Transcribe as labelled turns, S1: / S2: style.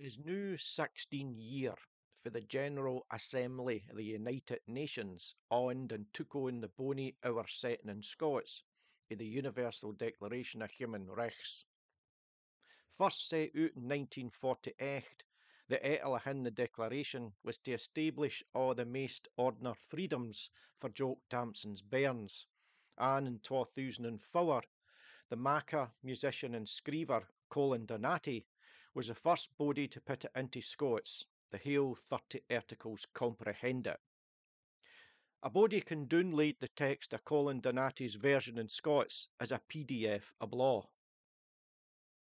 S1: is now 16 year for the General Assembly of the United Nations owned and took on the bonny hour setting in Scots of the Universal Declaration of Human Rights. First set out in 1948, the ettle ahin the Declaration was to establish all the maist ordinary freedoms for Jock Damson's bairns, and in 2004, the maker, musician and screever Colin Donati was the first body to put it into Scots, the whole 30 articles comprehend it. A body can download the text of Colin Donati's version in Scots as a PDF of law.